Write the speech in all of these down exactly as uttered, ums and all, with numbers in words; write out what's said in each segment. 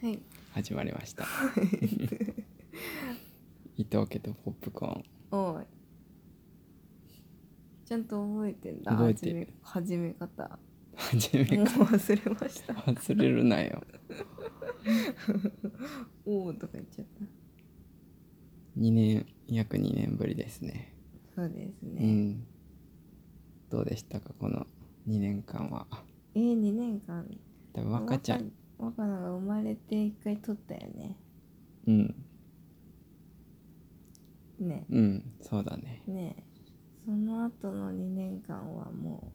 はい、 始まりました伊藤家とポップコーン。 おい、ちゃんと覚えてんだ。 覚えてる。 始め方始めもう忘れました忘れるなよおーとか言っちゃった。 にねん約にねんぶりですね。 そうですね、 うん。どうでしたかこのにねんかんは。 えー、にねんかん多分若ちゃん若菜が生まれて一回撮ったよね。 うんねうんそうだね。 ねえ、その後のにねんかんはも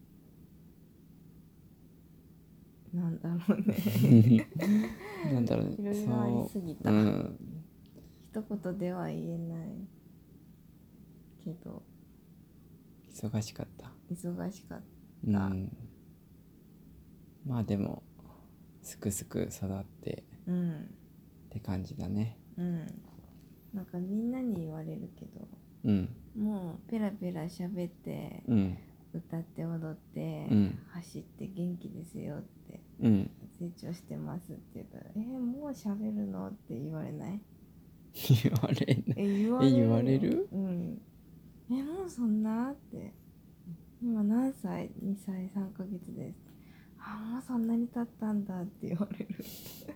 うなんだろうねなんだろうね。 いろいろありすぎた、 そう、うん、 一言では言えないけど忙しかった。 忙しかった。 うん。まあでもすくすく育ってうんって感じだね。 うんなんかみんなに言われるけど、 うんもうペラペラ喋ってうん歌って踊ってうん走って元気ですよって、 うん成長してますって言ったら、えー、もう喋るのって言われない？ 言われない。 え言わえれるよ。 言われる？ うんえもうそんなって、今何歳？ に 歳さんかげつです。あもうそんなに経ったんだって言われる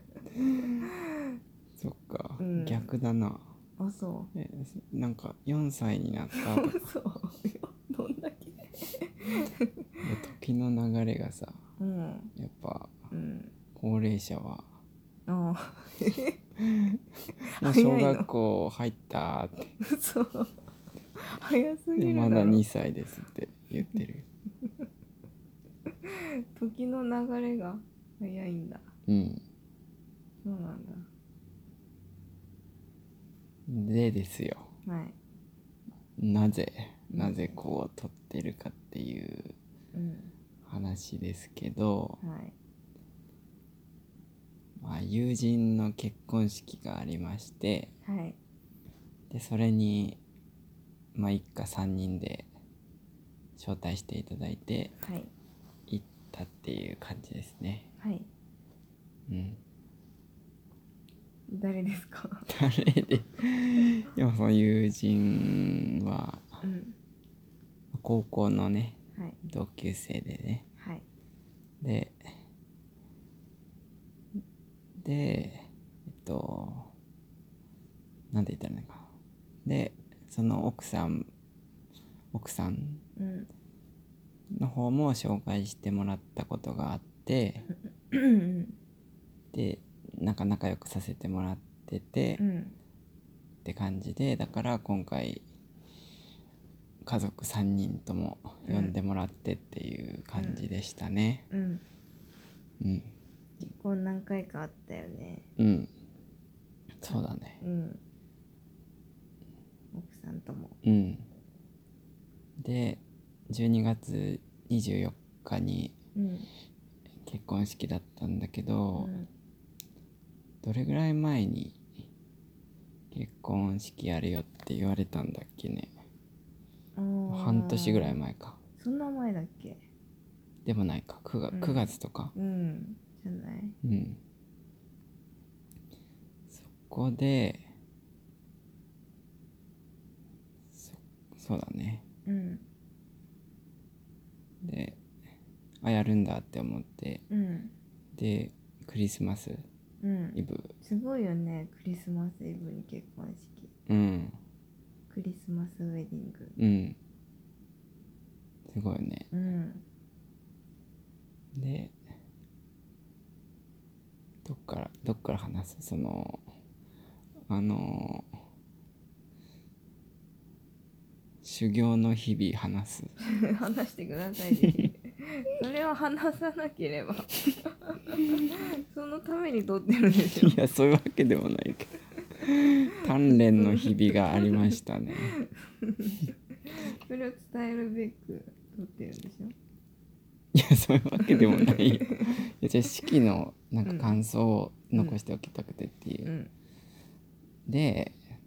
そっか、 うん、 逆だな。 あそえなんかよんさいになったうとかそうどんだけ時の流れがさ、 うんやっぱうん高齢者はあもう小学校入ったって嘘早すでぎるだろ。 まだにさいですって言ってる。 時の流れが早いんだ。 うんそうなんだ。 でですよ、 はいなぜなぜこう撮ってるかっていううん話ですけど、 はいまあ、友人の結婚式がありまして、 はいでそれにまあ一家さんにんで招待していただいてはい行ったっていう感じですね。 はいうん。 誰ですか？ 誰ででもその友人はうん高校のねはい同級生でね、 はいででえっとなんて言ったらいいのかな、でその奥さん奥さんうんの方も紹介してもらったことがあって、 うんでなんか仲良くさせてもらってて、 うんって感じで、だから今回家族さんにんとも呼んでもらってっていう感じでしたね。 うんうん結婚何回かあったよね。 うんそうだね。 うん奥さんとも。 うんでじゅうにがつにじゅうよっかにうん結婚式だったんだけうど、 んどれぐらい前に結婚式やるよって言われたんだっけね。 あー半年ぐらい前か。 そんな前だっけ？ でもないか、 9, 月うんくがつとか。 うんじゃない？ うんそこでそそうだね。 うんであやるんだって思って、 うんでクリスマスうんイブ、 すごいよね、クリスマスイブに結婚式。 うんクリスマスウェディング。 うんすごいね。 うんでどっからどっから話す、そのあの修行の日々話す話してくださいぜそれは話さなければそのために撮ってるんでしょ。 いやそういうわけでもないけど鍛錬の日々がありましたねそれを伝えるべく撮ってるんでしょ。 いやそういうわけでもないよ。いやじゃあ式のなんか感想を残しておきたくてっていう、 うんで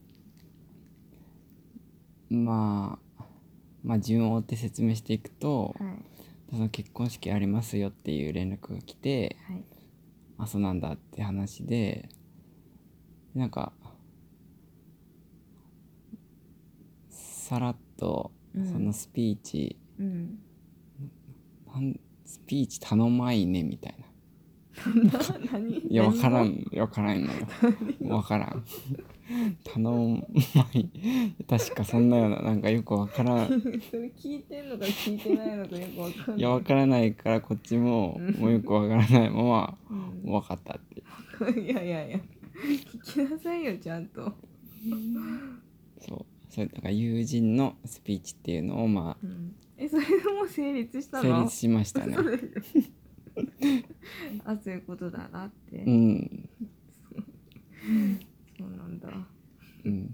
まあまあ順を追って説明していくと、 はいその結婚式ありますよっていう連絡が来て、 はいあそうなんだって話で、なんかさらっとそのスピーチ、 うんなんスピーチ頼まいねみたいな。 何いや分から何ん分からんのよ分からん頼まい確かそんなような、なんかよく分からん。 それ聞いてんのか聞いてないのかよくわかんない。 いや分からないからこっちもうんもうよく分からないままうん分かったっていやいやいや聞きなさいよちゃんと。 そうそれだから友人のスピーチっていうのをまうんえそれでもう成立したあの？ 成立しましたね。 そうでしょあそういうことだなって、 うんそうなんだ。 うん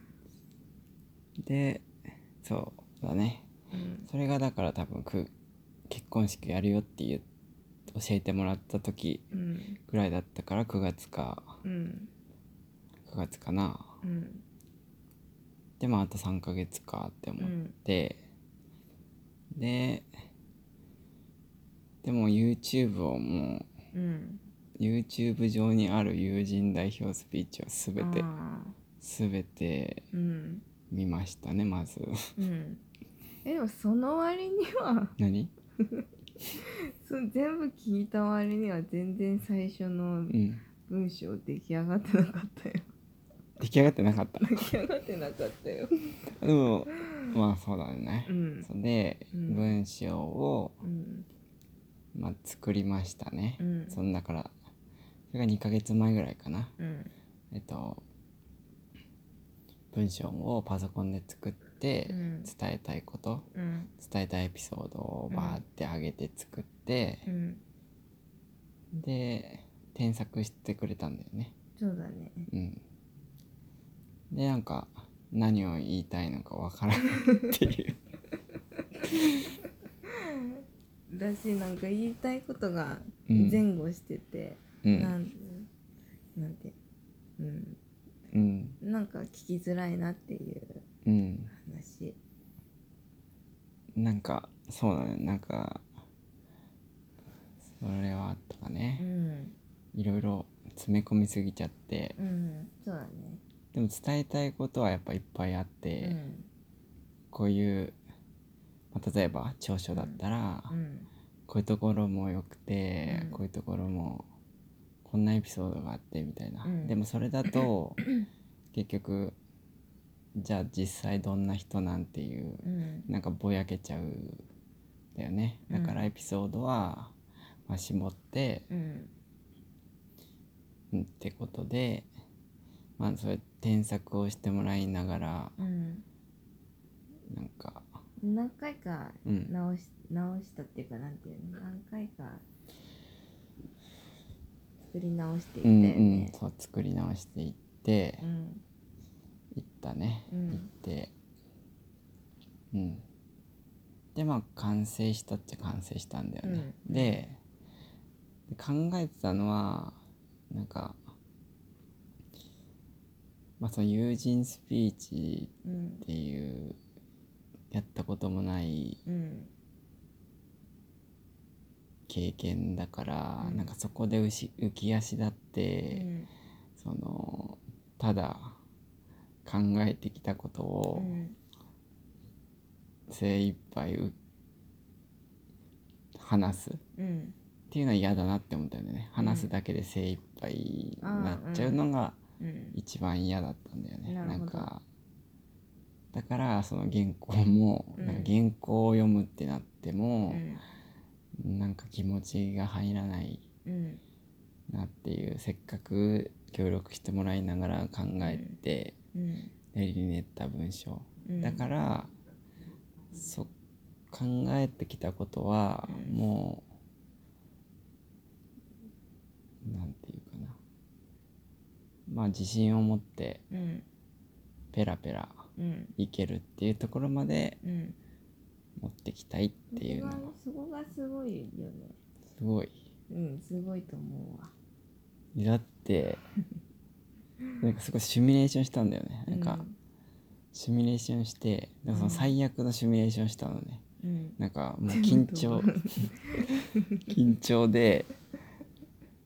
でそうだね、 うんそれがだから多分く結婚式やるよっていう教えてもらった時うんぐらいだったから、くがつかうんくがつかな。 うんでもあとさんかげつかって思って、ででも YouTube をもううん YouTube 上にある友人代表スピーチをすべてあすべてーうん見ましたねまずうんえでもその割には何そ全部聞いた割には全然最初のうん文章出来上がってなかったよ。 出来上がってなかった出来上がってなかったよ。 でもまあそうだね、 うんそれで、 うん文章を、 うんまあ、作りましたね、 うんそんだからそれがにかげつまえぐらいかな。 うんえっと文章をパソコンで作ってうん伝えたいことうん伝えたいエピソードをバーって上げて作ってう、んで添削してくれたんだよね。 そうだね。 うんでなんか何を言いたいのかわからないっていうだしなんか言いたいことがうん前後してて、 うんなんなんてうんうんなんか聞きづらいなっていううん話。 なんかそうだね、なんかそれはあったかうね、 んいろいろ詰め込みすぎちゃって。 うんそうだね。 でも伝えたいことはやっぱいっぱいあっうて、 んこういう、まあ例えば長所だったら、 うんこういうところも良くて、 うんこういうところもこんなエピソードがあってみたいな、 うんでもそれだと結局じゃあ実際どんな人なんていううんなんかぼやけちゃうんだよね。だからエピソードは、まあ、絞って、 うんうんってことで、まあそれ添削をしてもらいながらうんなんか何回かうん直し、直したっていうかなんていうの何回か作り直していったうんよね。 うんそう作り直していってうんいったね、 うんいってうんでまあ完成したっちゃ完成したんだよね、 うんでで考えてたのはなんかまあその友人スピーチうんっていうやったこともないうん経験だから、 うんなんかそこで浮し浮き足立っうて、 んそのただ考えてきたことうをん精一杯う話すっうんていうのは嫌だなって思ったんだよね。話すだけで精一杯になっちゃうのがうん一番嫌だったんだよね。 なるほどんかだからその原稿も、 うんなんか原稿を読むってなってうも、 んなんか気持ちが入らないうんなっていう、せっかく協力してもらいながら考えてうん練り練った文章、 うんだからそ考えてきたことはうんもうなんていうかな、まあ自信を持ってうんペラペラうんいけるっていうところまでうん持ってきたいっていうのはそこがすごいよね。 すごい。 うんすごいと思うわ。 だってなんかすごいシミュレーションしたんだよね。なんかシミュレーションしてでもその最悪のシミュレーションしたのね。 うんなんかもう緊張緊張で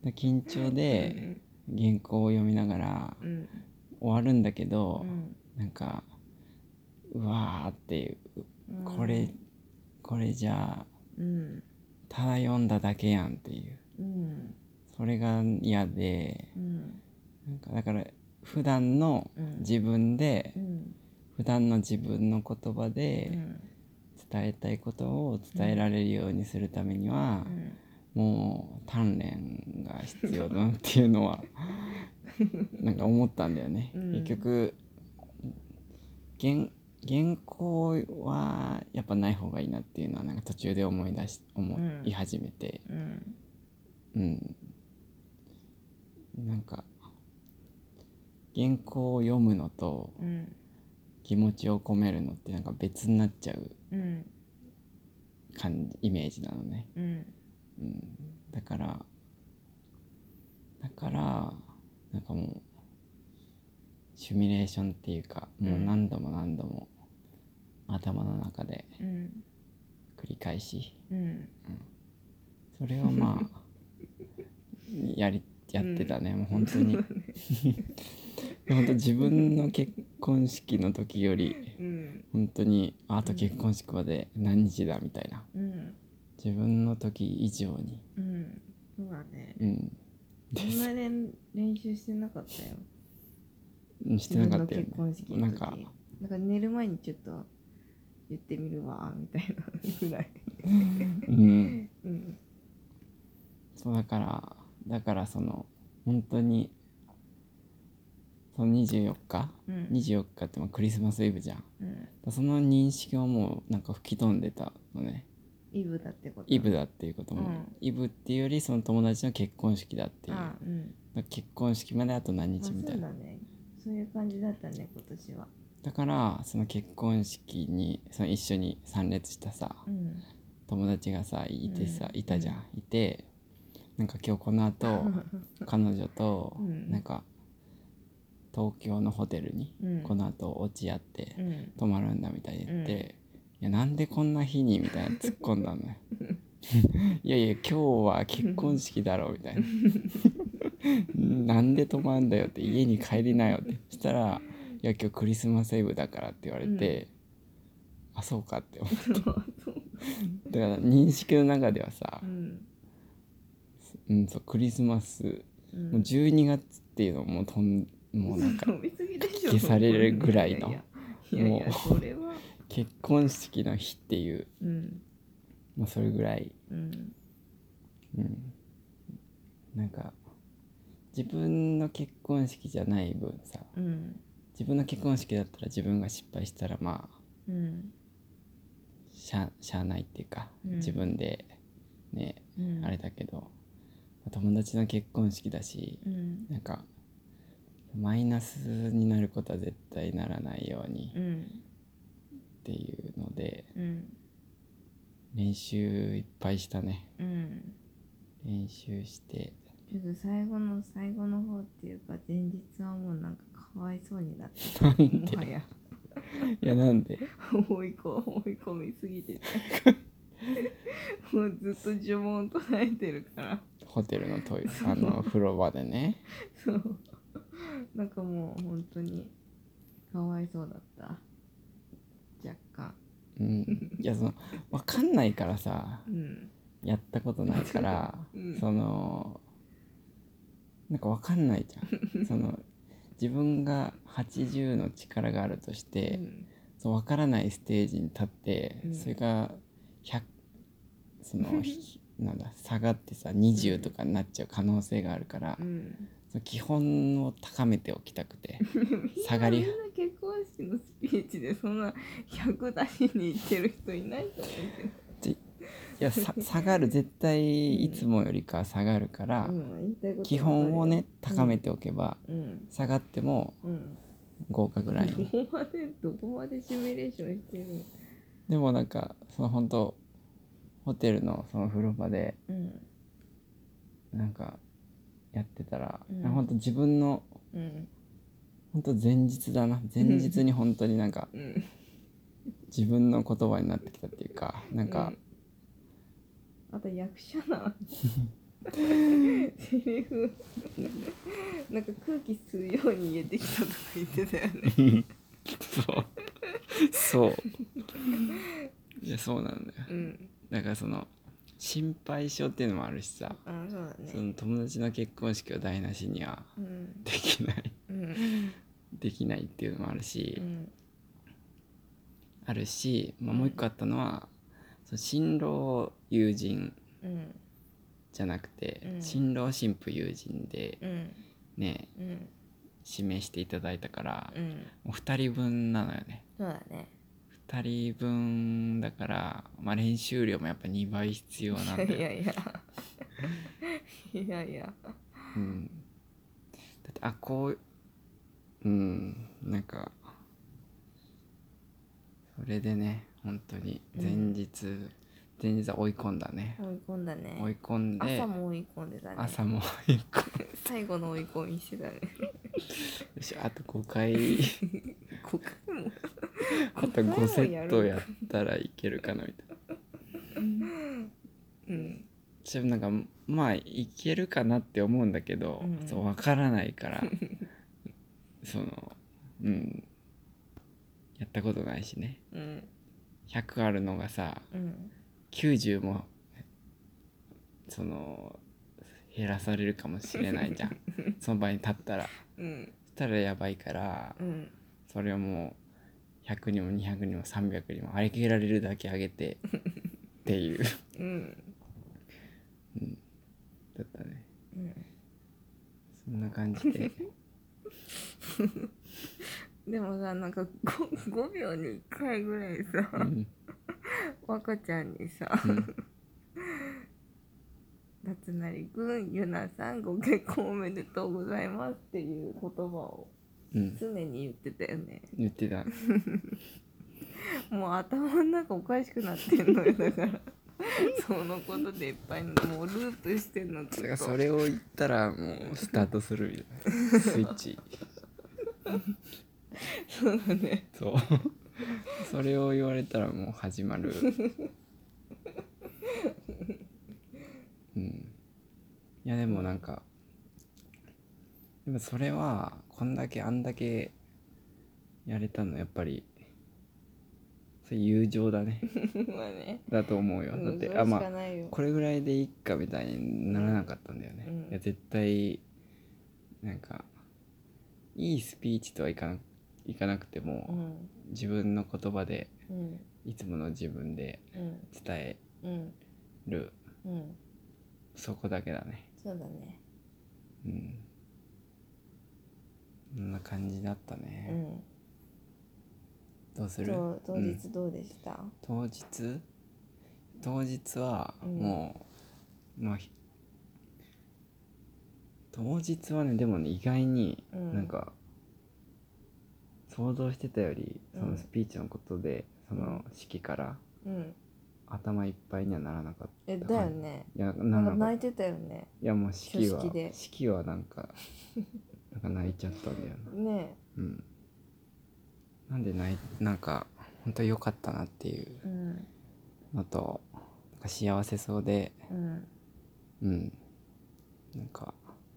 で緊張で原稿を読みながらうん終わるんだけど、 うんなんかうわーっていう、 うんこれこれじゃあうんただ読んだだけやんっていう、 うんそれが嫌で、 うんなんかだから普段の自分で、 うん普段の自分の言葉うでん伝えたいことを伝えられるようにするためには、 うんもう鍛錬が必要だなっていうのはなんか思ったんだよね、 うん、 結局原原稿はやっぱない方がいいなっていうのはなんか途中で思い出し思い始めて、 うんうん、なんか原稿を読むのとうん気持ちを込めるのってなんか別になっちゃううん感じイメージなのね、 うんうん、だからだからなんかもうシミュレーションっていうかもう何度も何度も頭の中でうん繰り返し、 うんそれをまあやりやってたね、もう本当に本当自分の結婚式の時よりうん本当にあと結婚式まで何日だみたいな、 うん自分の時以上に、 うんそうだね、 うんそんな練練習してなかったよ。 してなかったよね。 自分の結婚式の時なんかなんか寝る前にちょっと言ってみるわみたいなぐらいうんうんそうだからだからその本当にそのにじゅうよっか、 うん、 にじゅうよっかってまあクリスマスイブじゃん、 うん、 その認識はもうなんか吹き飛んでたのね。 イブだってこと。 イブだっていうことも、 うん、 イブっていうよりその友達の結婚式だっていう、 あ、うん、 だ結婚式まであと何日みたいな、 あ、そうだね、そういう感じだったね今年は。 だからその結婚式にその一緒に参列したさ、 うん、 友達がさいてさ、 うんいたじゃん、いてなんか今日この後彼女とうんなんか東京のホテルにうんこの後落ち合ってうん泊まるんだみたいに言って、いやなんでこんな日にみたいな突っ込んだのよいやいや今日は結婚式だろみたいななんで泊まんだよって、家に帰りなよってそしたら、いや今日クリスマスイブだからって言われて、あそうかって思ってだから認識の中ではさ、 うんうん、そうクリスマス、 うんもうじゅうにがつっていうのもとんもうなんか飲みすぎでしょ消されるぐらいのいやいやいやいやもうそれは結婚式の日っていう、 うんもうそれぐらい、 うんうん、なんか自分の結婚式じゃない分さ、 うん自分の結婚式だったら自分が失敗したらまあうんしゃしゃあないっていうか、 うん自分でね、 うんあれだけど友達の結婚式だし、 うんなんかマイナスになることは絶対ならないようにうんっていうのでうん練習いっぱいしたね。 うん練習してちょっと最後の最後の方っていうか前日はもうなんかかわいそうになってた。 なんでもはやいやなんで追い込追い込みすぎててもうずっと呪文唱えてるからホテルのトイレあの風呂場でねそうなんかもう本当にかわいそうだった若干。 うんいやその分かんないからさ、 うんやったことないから、 うんそのなんか分かんないじゃんその自分がはちじゅうの力があるとしうて、 んそう分からないステージに立って、 うんそれがひゃくそのひなんだ下がってさにじゅうとかになっちゃう可能性があるから、 うんその基本を高めておきたくて下がりみんな結婚式のスピーチでそんなひゃく出しに行ってる人いないと思うけど。 いやさ下がる絶対いつもよりかは下がるから、 うん言いたいこと基本をね高めておけば、 うん下がってもうん合格ラインどこまでどこまでシミュレーションしてるの。 でもなんかその本当ホテルのその風呂場でうんなんかやってたら、 うん本当自分のうん本当前日だな前日に本当になんかうん自分の言葉になってきたっていうかなんか、 あと役者なセリフなんか空気吸うように言えてきたとか言ってたよね。 そうそういやそうなんだよ。 うんだからその心配性っていうのもあるしさ、 あそうだそねの友達の結婚式を台無しにはうんできないうんできないっていうのもあるし、 うんあるし、まあ、もう一個あったのは、その新郎友人うんじゃなくて、 うん新郎新婦友人でうんねうん指名していただいたから、 うんもうふたりぶんなのよね。 そうだね。 ふたりぶんだから、まあ、練習量もやっぱにばい必要なんだよ。 いやいやいやいやうん、だってあこううんなんかそれでね本当に前日、前日は追い込んだね。 追い込んだね。 追い込んで朝も追い込んでたね。 朝も追い込んで最後の追い込みしてたね。 よしあとごかいごかいもあとごセットやったらいけるかなみたいな。 うんちょなんかまあいけるかなって思うんだけど、 うんそう分からないからそのうんやったことないしね。 うんひゃくあるのがさうんきゅうじゅうもその減らされるかもしれないじゃんその場に立ったらうんそしたらやばいから、 うんそれをもうひゃくにもにひゃくにもさんびゃくにもあげられるだけあげてっていう、 うんうん、だったね。 うんそんな感じででもさなんか 5, ごびょうにいっかいぐらいさ、 うん若ちゃんにさうん 「辰成くんゆなさんご結婚おめでとうございます」っていう言葉をうん常に言ってたよね。 言ってた。 もう頭の中おかしくなってんのよだからそのことでいっぱいもうループしてんのずっと。 それを言ったらもうスタートするみたいなスイッチそうだね。 そうそれを言われたらもう始まるうんいやでもなんかでもそれはこんだけあんだけやれたのやっぱりそれ友情だねまあね。 だと思うよ。だって、 うん、 あまあそれしかないよ。 これぐらいでいいかみたいにならなかったんだよね。 うんいや絶対なんかいいスピーチとはいかないかなくても、 うん自分の言葉でうんいつもの自分でうん伝えうんる、 うんそこだけだね。 そうだね。 うんこんな感じだったうね。 ん。 どうする？ と当うん日どうでした？ 当日当日はもう、まあひ当日はねでもね意外にうんなんか想像してたよりそうんのスピーチのことでその式からうん。 頭いっぱいにはならなかったえだよね。 いやななんらなかっか泣いてたよね。 たいやもう式は書式で式はなんかなんか泣いちゃったんだよな。 ねうんなんで泣いなんか本当に良かったなっていうえ。うんのとなんか幸せそうでうんうんなんか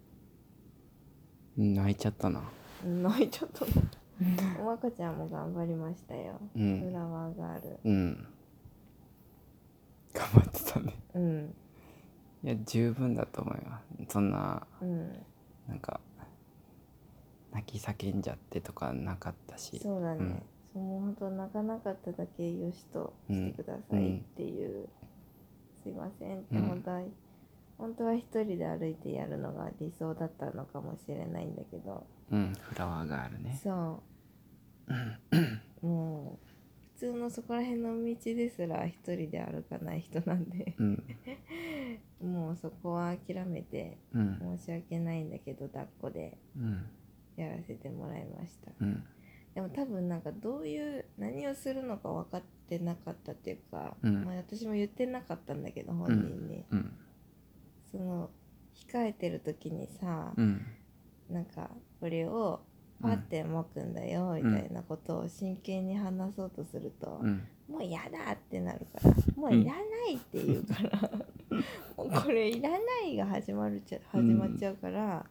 うん泣いちゃったな。 泣いちゃったの。おまかちゃんも頑張りましたよ。 うんフラワーガール。 うん頑張ってたね。 うんいや十分だと思うよ。そんなうん。 なんか泣き叫んじゃってとかなかったし。 そうだね。 うんそうもう本当泣かなかっただけよしとしてくださいっていう、すいませんってうん本当は、本当は一人で歩いてやるのが理想だったのかもしれないんだけど、 うんフラワーガールね。 そうもう普通のそこら辺の道ですら一人で歩かない人なんでうんもうそこは諦めてうん申し訳ないんだけど抱っこでうんやらせてもらいました。 うんでも多分なんかどういう何をするのか分かってなかったっていうか、 うんまあ、私も言ってなかったんだけど本人に、 うんその控えてる時にさ、 うんなんかこれをパッて巻くんだよみたいなことを真剣に話そうとすると、 うんもうやだってなるからもういらないって言うから、 もうこれいらないが始まるちゃ始まっちゃうから、